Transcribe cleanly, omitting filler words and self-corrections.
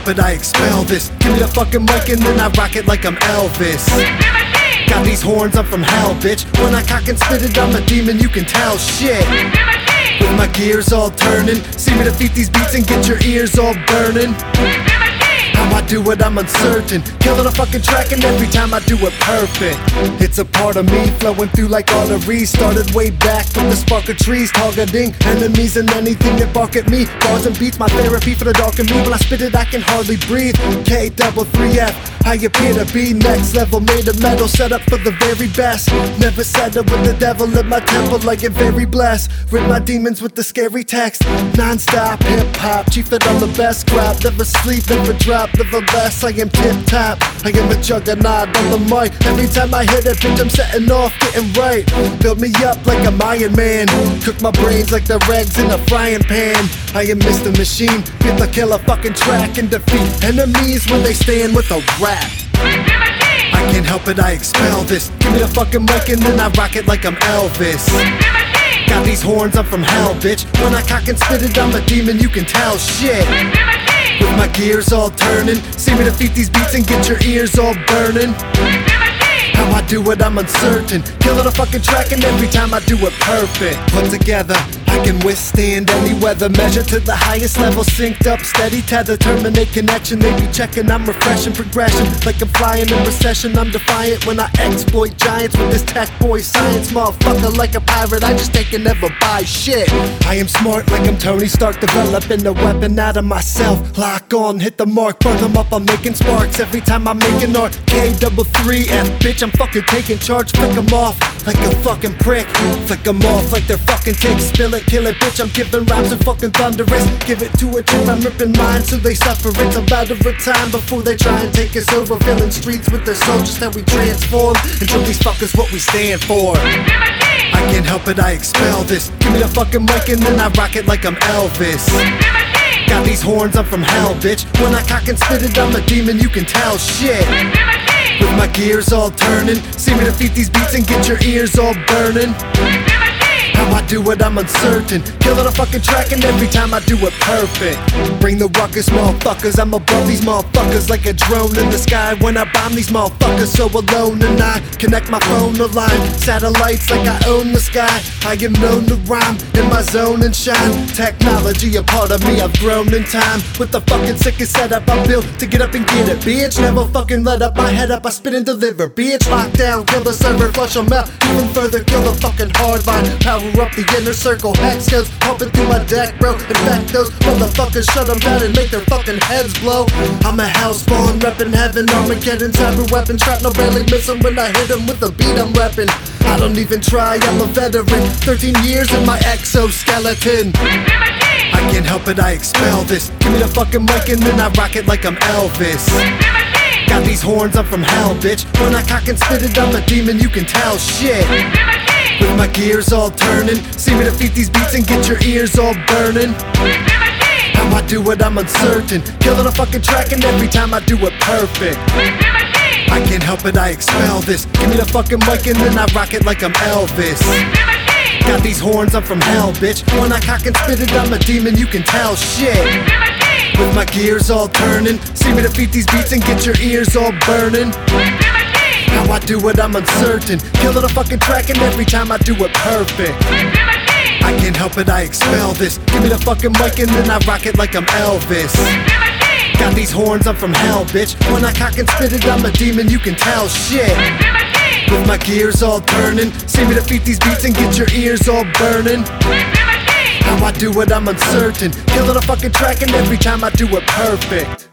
help it, I expel this. Give me the fucking mic and then I rock it like I'm Elvis. Got these horns, I'm from hell, bitch. When I cock and spit it, I'm a demon, you can tell shit. With my gears all turning, see me defeat these beats and get your ears all burning. How I do it, I'm uncertain. Killing a fucking track and every time I do it perfect. It's a part of me flowing through like arteries. Started way back with the spark of trees, targeting enemies and anything that bark at me. Bars and beats, my therapy for the dark in me. When I spit it, I can hardly breathe. K3F, I appear to be next level. Made of metal, set up for the very best. Never settle with the devil in my temple, I get very blessed. Rid my demons with the scary text. Non-stop hip-hop, chief it on the best crap. Never sleep, never drop, never less. I am tip-top, I am a juggernaut on the mic. Every time I hit it, bitch, I'm setting off, getting right. Build me up like I'm Iron Man. Cook my brains like the rags in a frying pan. I am Mr. Machine, get the killer fucking track and defeat enemies when they stand with a rap. I can't help it, I expel this. Give me the fucking mic and then I rock it like I'm Elvis. Got these horns, I'm from hell, bitch. When I cock and spit it, I'm a demon, you can tell shit. With my gears all turning, see me defeat these beats and get your ears all burning. How I do it, I'm uncertain. Killing a fucking track and every time I do it perfect. Put together, I can withstand any weather. Measure to the highest level, synced up, steady tether. Terminate connection, they be checking, I'm refreshing progression. Like I'm flying in recession, I'm defiant when I exploit giants with this tech boy science. Motherfucker like a pirate, I just take and never buy shit. I am smart like I'm Tony Stark, developing a weapon out of myself. Lock on, hit the mark, burn them up, I'm making sparks. Every time I'm making art, K3F, bitch, I'm fucking taking charge. Flick them off like a fucking prick. Flick them off like they're fucking ticks. Spill it, kill it, bitch, I'm giving rhymes and fucking thunderous. Give it to a chick, I'm ripping mine so they suffer. It's a matter of time before they try and take us over. Filling streets with their soldiers that we transform and show these fuckers what we stand for. I can't help it, I expel this. Give me the fucking mic and then I rock it like I'm Elvis. Got these horns, I'm from hell, bitch. When I cock and spit it, I'm a demon, you can tell shit. With my gears all turning, see me defeat these beats and get your ears all burning. How I do it, I'm uncertain. Killing a fucking track and every time I do it perfect. Bring the ruckus, motherfuckers. I'm above these motherfuckers like a drone in the sky. When I bomb these motherfuckers so alone, and I connect my phone to line satellites like I own the sky. I am known to rhyme in my zone and shine. Technology a part of me, I've grown in time. With the fucking sickest setup I'm built to get up and get it, bitch. Never fucking let up my head up, I spit and deliver, bitch. Lock down, kill the server, flush them out. Even further, kill the fucking hardline. Power up the inner circle, hex goes pumping through my deck, bro. In fact, those motherfuckers shut them down and make their fucking heads blow. I'm a hellspawn, reppin' heaven, Armageddon, cyber weapon, shrapnel barely miss 'em when I hit 'em with the beat I'm reppin'. I don't even try, I'm a veteran, 13 years in my exoskeleton. I can't help it, I expel this. Give me the fucking mic and then I rock it like I'm Elvis. Got these horns, I'm from hell, bitch. When I cock and spit it, I'm a demon, you can tell shit. With my gears all turning, see me defeat these beats and get your ears all burning. How I do it, I'm uncertain. Killing a fucking track and every time I do it perfect. I can't help it, I expel this. Give me the fucking mic and then I rock it like I'm Elvis. Got these horns, I'm from hell, bitch. When I cock and spit it, I'm a demon, you can tell shit. With my gears all turning, see me defeat these beats and get your ears all burning. How I do it, I'm uncertain. Killing a fucking track and every time I do it perfect. I can't help it, I expel this. Give me the fucking mic and then I rock it like I'm Elvis. Got these horns, I'm from hell, bitch. When I cock and spit it, I'm a demon, you can tell shit. With my gears all turning, see me defeat these beats and get your ears all burning. How I do it, I'm uncertain. Killing a fucking track and every time I do it perfect.